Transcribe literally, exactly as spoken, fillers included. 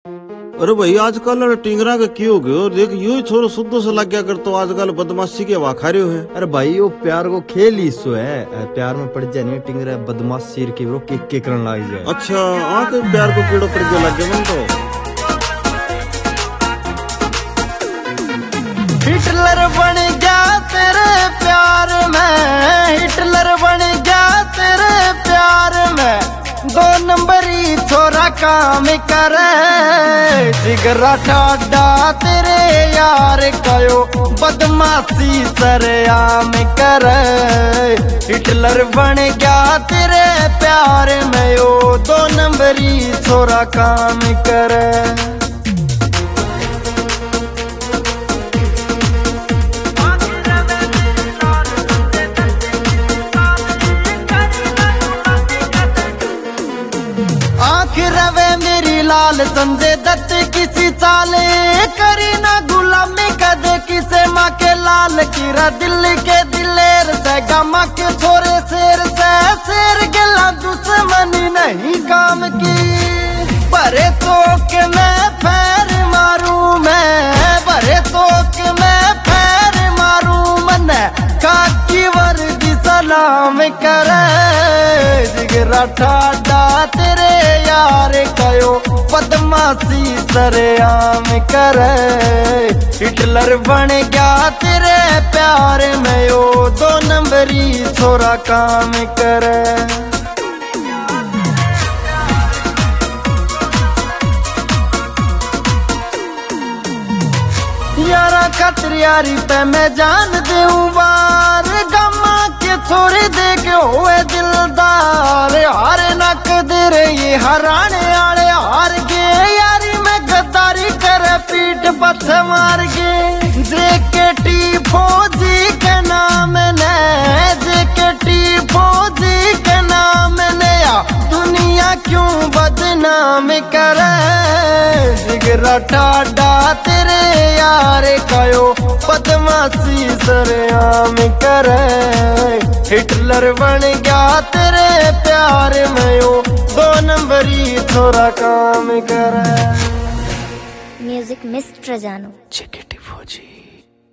अरे भाई आजकल टिंगरा का क्यों हो गयो? देख यूं ही छोरो शुद्ध से लग गया कर तो आजकल बदमाशी के हवा खा रहे हो है। अरे भाई वो प्यार को खेल ही सो है, प्यार में पड़ जाए नहीं टिंगरा बदमाश सिर की वो किक के करने लग जाए। अच्छा हाँ तो प्यार को कीड़ो पड़ गया लग गया मन तो। हिटलर बन गया तेरे प्यार में, हिटलर बन गया तेरे प्यार में, दो नंबरी छोरा काम करे, जिगरा ठाडा तेरे यार कयो बदमाशी सरेआम करे। हिटलर बन गया तेरे प्यार में ओ दो नंबरी छोरा काम करे। आँख रवे मेरी लाल संजय दत्त किसी चाले करी ना गुलामी कदे किसे माँ के लाल कीरा दिल के दिलेर से गामा के छोरे शेर से शेर गिला दुश्मनी नहीं काम की। भरे तो के मैं पैर मारू मैं, भरे तो के मैं पैर मारू मन काकी वर्दी सलाम करे। जिगरा ठाडा तेरे यार कयो बदमाशी सरेआम करे। हिटलर बन गया तेरे प्यार में ओ दो नंबरी छोरा काम करे। यारा खतरियारी पे मैं जान दूं बार, गम्मा के छोरे देख हुए दिलदार, हार नक दे ये हराने आले हार गे, यारी में गद्दारी करे पीठ पथ मार गे। जेके टी फौजी के नाम ने, जेके टी फौजी के नाम ने दुनिया क्यों बदनाम करे। जिगरा ठाडा तेरे यार कयो बदमाशी सरेआम करे। हिटलर बन गया तेरे प्यार में ओ दो नंबरी छोरा काम करे। म्यूजिक मिस्टर जानो जेके टी फौजी।